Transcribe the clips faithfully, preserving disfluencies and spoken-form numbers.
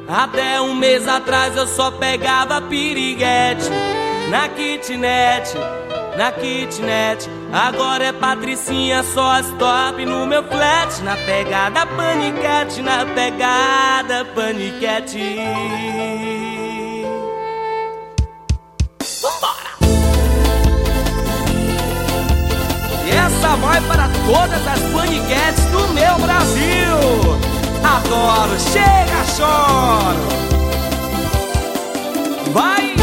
Até um mês atrás eu só pegava piriguete na kitnet, na kitnet. Agora é Patricinha, só as top no meu flat. Na pegada paniquete, na pegada paniquete. Vambora! E essa vai para todas as paniquetes do meu Brasil. Adoro, chega, choro. Vai!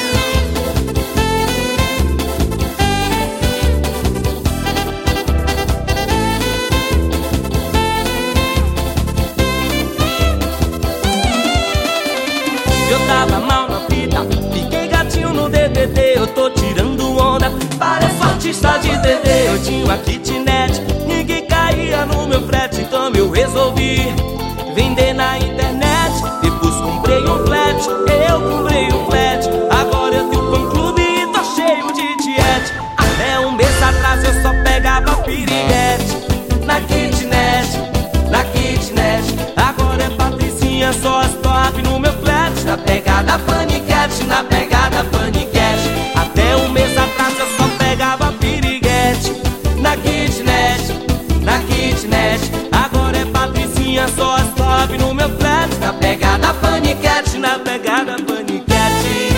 Eu tava mal na fita, fiquei gatinho no D V D. Eu tô tirando onda, pareço artista de T V. Eu tinha uma kitnet, ninguém caía no meu frete. Então eu resolvi vender na internet. Depois comprei um flat, eu comprei um flat. Agora eu tenho fã clube e tô cheio de tiete. Até um mês atrás eu só pegava piriguete na kitnet, na kitnet. Agora é Patricinha, só as top no meu flat. Na pegada paniquete, na pegada paniquete. Até um mês atrás eu só pegava piriguete na kitnet, na kitnet. Agora é Patricinha, só as top no meu flat. Na pegada paniquete, na pegada paniquete.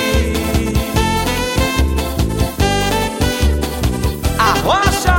Arrocha!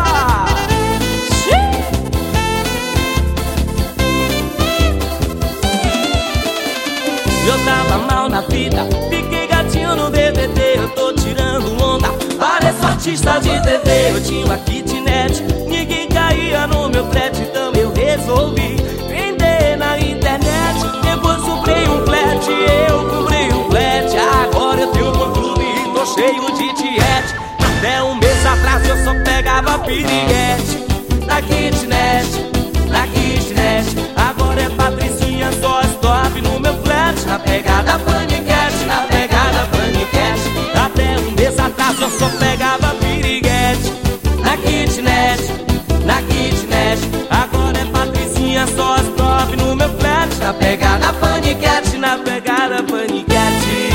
Eu tava mal na vida, fiquei gatinho no D V D. Eu tô tirando onda, pareço artista de T V. Eu tinha uma kitnet, ninguém caía no meu flat. Então eu resolvi vender na internet. Depois comprei um flat, eu comprei um flat. Agora eu tenho um clube e tô cheio de tiete. Até um mês atrás eu só pegava piriguete na kitnet, na kitnet. Agora é Patricinha, só as top no meu flat. Na pegada paniquete, na pegada paniquete. Até um mês atrás eu só pegava piriguete na kitnet, na kitnet. Agora é Patricinha, só as top no meu flat. Na pegada paniquete, na pegada paniquete.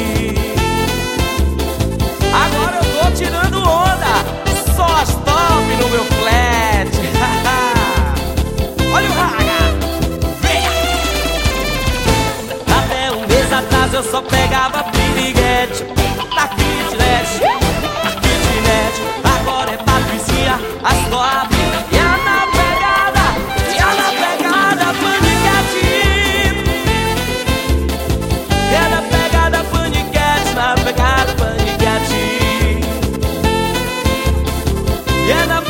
Agora eu tô tirando onda, só as top no meu flat. Olha o raga! Até um mês atrás eu só pegava piriguete na kitnet, na kitnet. Agora é Patricinha, as top. E a na pegada, e a na pegada paniquete. E a na pegada paniquete, na pegada paniquete. E a na